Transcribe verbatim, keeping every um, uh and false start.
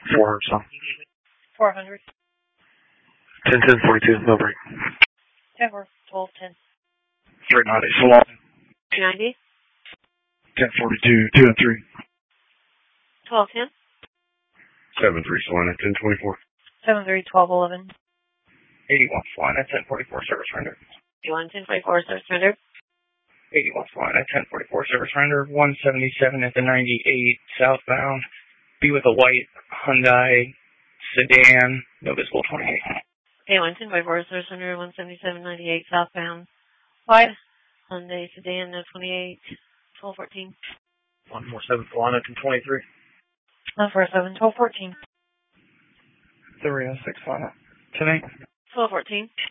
four hundred some. four hundred. ten ten forty-two, no break. ten four, twelve ten. three ninety, Salon. two ninety. ten forty-two, two and three. twelve ten. seven three, Salon, ten twenty-four. seven three, twelve eleven. eighty-one, Salon, ten forty-four, service render. eighty-one, ten forty-four, service render. eighty-one, Salon, ten forty-four, service render. one seventy-seven at the ninety-eight, southbound. Be with a white Hyundai sedan, no visible twenty-eight. eighty-one, ten forty-four, service render. one seventy-seven, ninety-eight, southbound. White Hyundai sedan, no twenty-eight, twelve fourteen. one forty-seven, Salon, ten twenty-three. one forty-seven, twelve fourteen. three oh six, Salon, ten eight. twelve fourteen.